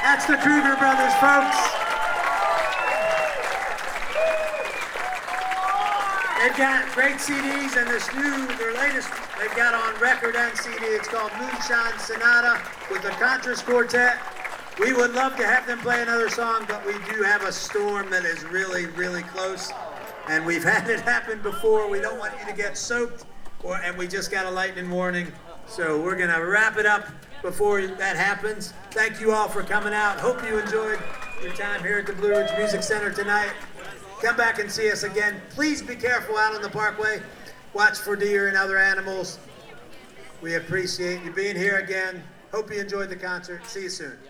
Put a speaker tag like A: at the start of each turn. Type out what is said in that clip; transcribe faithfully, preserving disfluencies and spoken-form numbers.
A: That's the Kruger Brothers, folks. They've got great C Ds, and this new, their latest, they've got on record and C D. It's called Moonshine Sonata with the Contras Quartet. We would love to have them play another song, but we do have a storm that is really, really close. And we've had it happen before. We don't want you to get soaked, or, and we just got a lightning warning. So we're going to wrap it up before that happens. Thank you all for coming out. Hope you enjoyed your time here at the Blue Ridge Music Center tonight. Come back and see us again. Please be careful out on the parkway. Watch for deer and other animals. We appreciate you being here again. Hope you enjoyed the concert. See you soon.